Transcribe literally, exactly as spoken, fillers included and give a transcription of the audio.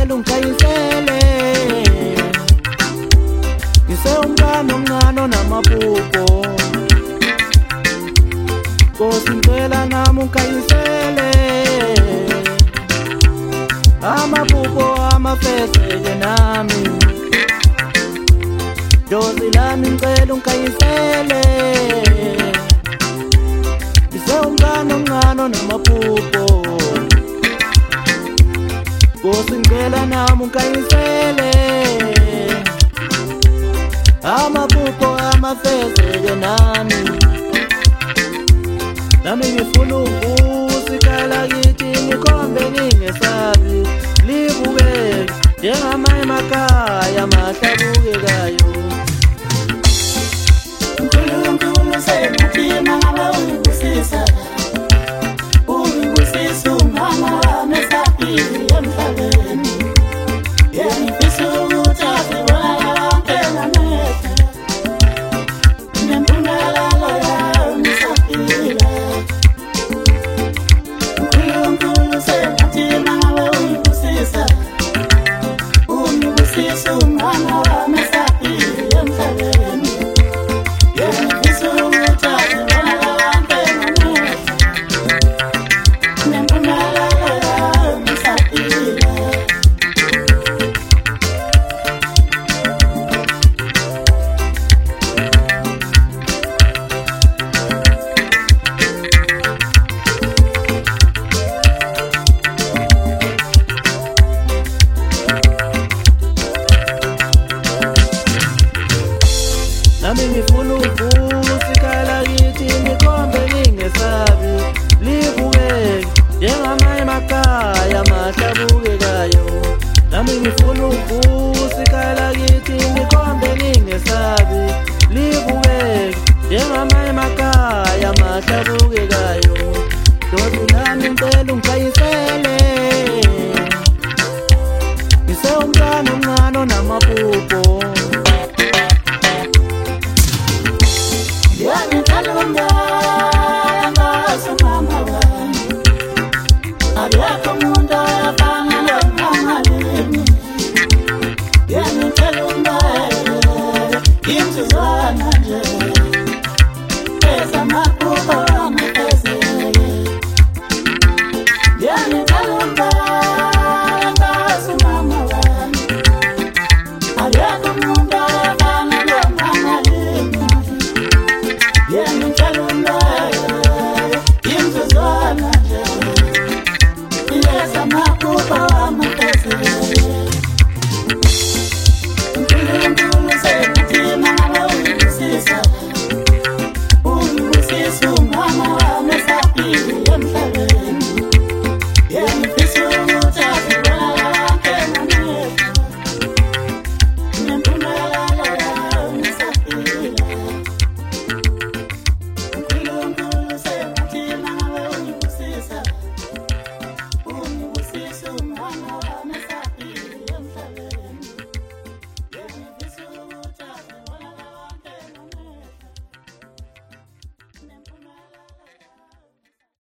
ngicela ungikayisele. Ngise umngane omncane onamaphupho, Nkosi ngicela nami ungikayisele. Amaphupho amafezeke nami, Dozi lami ngicela ungikayisele. Ngise umngane omncane onamaphupho, Nkosi ngicela nami ungikayisele. Amaphupho amafezeke nami, nami ngifuna ukuvusa ikhaya lakithi ngikhombe ngingesabi. Libukeke njengamanye emakhaya mahle abukekayo. uNkulunkulu sengathi mangabe ungibusisa, ungibusisa umama wami esaphila emhlabeni. Ngifisa ukuthi azibona lonke ngamehlo, nempumelelo yami esaphila. uNkulunkulu sengathi mangabe ungibusisa, ungibusisa umama wami esaphila emhlabeni. Ngifisa ukuthi azibona lonke ngamehlo, nempumelelo yami esaphila. Nami ngifuna ukuvusa ikhaya lakithi ngikhombe ngingesabi. Libukeke njengamanye emakhaya mahle abukekayo. Nami ngifuna ukuvusa ikhaya lakithi ngikhombe ngingesabi. Libukeke njengamanye emakhaya mahle abukekayo. Dozi lami ngicela ungikayisele. Ngise umngane omncane onamaphupho, Ngiyangithanda umntwana ngazi umama wami, akekho umuntu oyafana nomama kimi. Ngiyangithanda umntwana insizwana nje, ezamaphupho amafezeke. Ngiyangithanda umntwana ngazi umama wami, akekho umuntu oyafana nomama kimi. Ngiyangithanda umntwana insizwana nje, ezamaphupho amafezeke. uNkulunkulu sengathi mangabe ungibusisa, ungibusisa umama wami esaphila